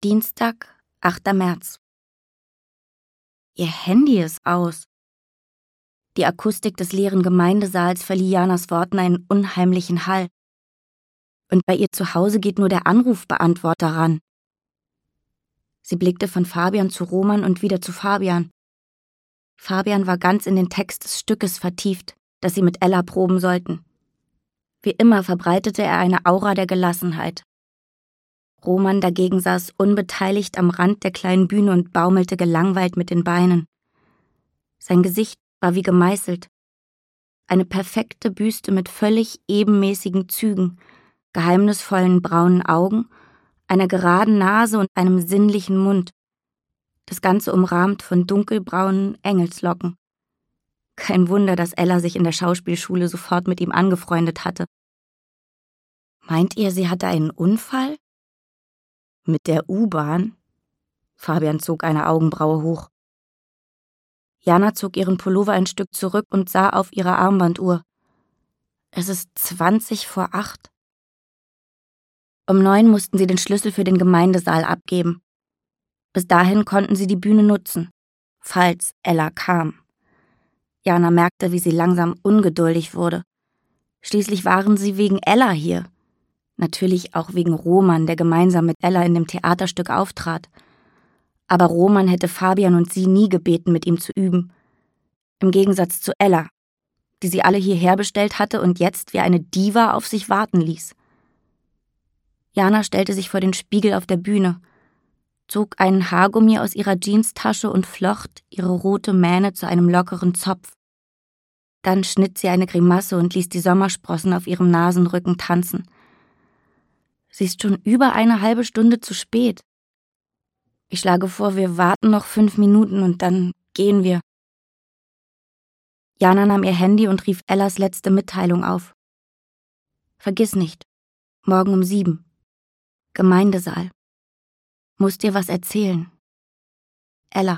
Dienstag, 8. März. Ihr Handy ist aus. Die Akustik des leeren Gemeindesaals verlieh Janas Worten einen unheimlichen Hall. Und bei ihr zu Hause geht nur der Anrufbeantworter ran. Sie blickte von Fabian zu Roman und wieder zu Fabian. Fabian war ganz in den Text des Stückes vertieft, das sie mit Ella proben sollten. Wie immer verbreitete er eine Aura der Gelassenheit. Roman dagegen saß unbeteiligt am Rand der kleinen Bühne und baumelte gelangweilt mit den Beinen. Sein Gesicht war wie gemeißelt. Eine perfekte Büste mit völlig ebenmäßigen Zügen, geheimnisvollen braunen Augen, einer geraden Nase und einem sinnlichen Mund. Das Ganze umrahmt von dunkelbraunen Engelslocken. Kein Wunder, dass Ella sich in der Schauspielschule sofort mit ihm angefreundet hatte. Meint ihr, sie hatte einen Unfall? Mit der U-Bahn? Fabian zog eine Augenbraue hoch. Jana zog ihren Pullover ein Stück zurück und sah auf ihre Armbanduhr. Es ist 7:20. Um 9 mussten sie den Schlüssel für den Gemeindesaal abgeben. Bis dahin konnten sie die Bühne nutzen, falls Ella kam. Jana merkte, wie sie langsam ungeduldig wurde. Schließlich waren sie wegen Ella hier. Natürlich auch wegen Roman, der gemeinsam mit Ella in dem Theaterstück auftrat. Aber Roman hätte Fabian und sie nie gebeten, mit ihm zu üben. Im Gegensatz zu Ella, die sie alle hierher bestellt hatte und jetzt wie eine Diva auf sich warten ließ. Jana stellte sich vor den Spiegel auf der Bühne, zog einen Haargummi aus ihrer Jeanstasche und flocht ihre rote Mähne zu einem lockeren Zopf. Dann schnitt sie eine Grimasse und ließ die Sommersprossen auf ihrem Nasenrücken tanzen. Sie ist schon über eine halbe Stunde zu spät. Ich schlage vor, wir warten noch 5 Minuten und dann gehen wir. Jana nahm ihr Handy und rief Ellas letzte Mitteilung auf. Vergiss nicht, morgen um 7. Gemeindesaal. Muss dir was erzählen. Ella.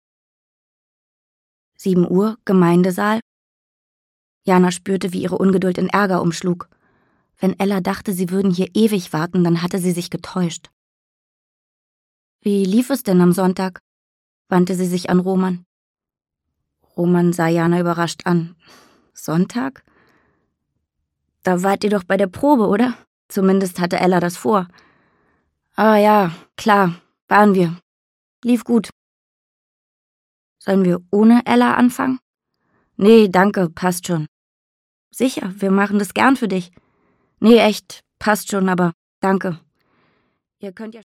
7 Uhr, Gemeindesaal. Jana spürte, wie ihre Ungeduld in Ärger umschlug. Wenn Ella dachte, sie würden hier ewig warten, dann hatte sie sich getäuscht. Wie lief es denn am Sonntag? Wandte sie sich an Roman. Roman sah Jana überrascht an. Sonntag? Da wart ihr doch bei der Probe, oder? Zumindest hatte Ella das vor. Ah ja, klar, waren wir. Lief gut. Sollen wir ohne Ella anfangen? Nee, danke, passt schon. Sicher, wir machen das gern für dich. Nee, echt, passt schon, aber danke. Ihr könnt ja